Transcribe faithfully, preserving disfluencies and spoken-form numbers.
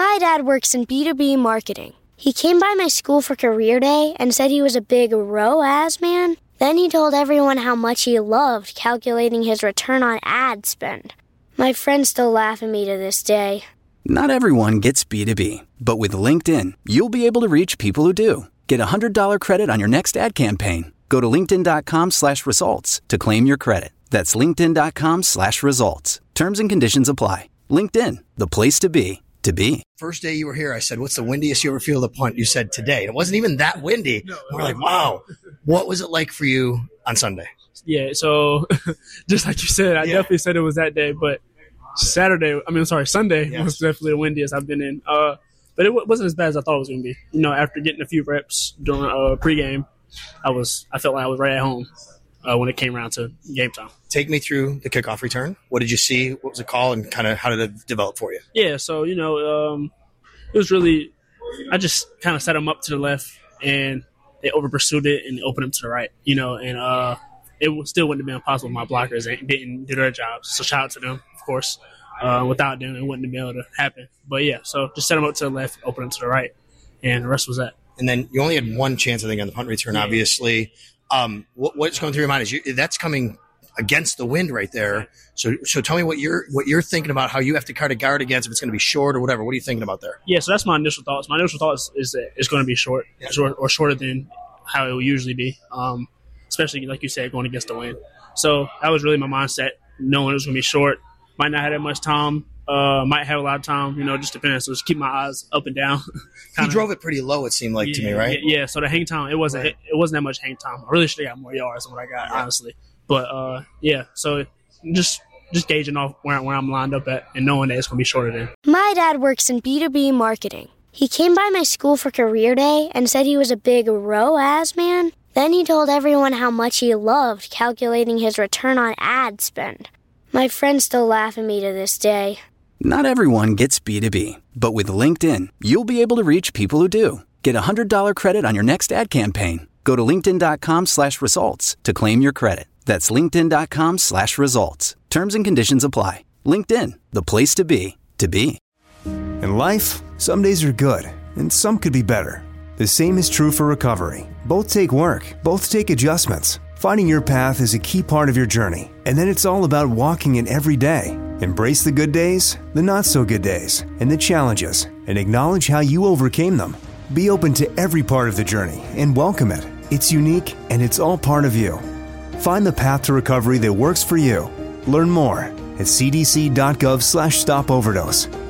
My dad works in B two B marketing. He came by my school for career day and said he was a big R O A S man. Then he told everyone how much he loved calculating his return on ad spend. My friends still laugh at me to this day. Not everyone gets B two B, but with LinkedIn, you'll be able to reach people who do. Get a one hundred dollars credit on your next ad campaign. Go to linkedin.com slash results to claim your credit. That's linkedin.com slash results. Terms and conditions apply. LinkedIn, the place to be, to be. First day you were here, I said, what's the windiest you ever feel the punt? You said today. It wasn't even that windy. No, we're like, wow. What was it like for you on Sunday? Yeah, so just like you said, I yeah. definitely said it was that day, but Saturday, I mean, sorry, Sunday yes. was definitely the windiest I've been in. Uh, but it w- wasn't as bad as I thought it was going to be. You know, after getting a few reps during uh, pregame, I was I felt like I was right at home uh, when it came around to game time. Take me through the kickoff return. What did you see? What was the call, and kind of how did it develop for you? Yeah, so, you know, um, it was really – I just kind of set them up to the left, and they over-pursued it and opened them to the right, you know, and uh, it still wouldn't have been possible if my blockers didn't do their jobs. So shout out to them, of course. Uh, without them, it wouldn't have been able to happen. But, yeah, so just set them up to the left, open them to the right, and the rest was that. And then you only had one chance, I think, on the punt return, yeah. obviously. Um, what, what's going through your mind is you, that's coming against the wind right there. So so tell me what you're what you're thinking about, how you have to kind of guard against, if it's going to be short or whatever. What are you thinking about there? Yeah, so that's my initial thoughts. My initial thoughts is that it's going to be short, yeah. short or shorter than how it will usually be, um, especially, like you said, going against the wind. So that was really my mindset, knowing it was going to be short. Might not have that much time. Uh, might have a lot of time, you know, just depends. So just keep my eyes up and down. He drove it pretty low, it seemed like yeah, to me, right? Yeah, yeah, so the hang time, it wasn't right. it wasn't that much hang time. I really should have got more yards than what I got, yeah. honestly. But, uh, yeah, so just just gauging off where, where I'm lined up at and knowing that it's going to be shorter than. My dad works in B two B marketing. He came by my school for career day and said he was a big R O A S man. Then he told everyone how much he loved calculating his return on ad spend. My friends still laugh at me to this day. Not everyone gets B two B, but with LinkedIn, you'll be able to reach people who do. Get a one hundred dollars credit on your next ad campaign. Go to linkedin.com slash results to claim your credit. That's linkedin.com slash results. Terms and conditions apply. LinkedIn, the place to be, to be. In life, some days are good, and some could be better. The same is true for recovery. Both take work, both take adjustments. Finding your path is a key part of your journey, and then it's all about walking it every day. Embrace the good days, the not-so-good days, and the challenges, and acknowledge how you overcame them. Be open to every part of the journey and welcome it. It's unique, and it's all part of you. Find the path to recovery that works for you. Learn more at cdc.gov slash stop overdose.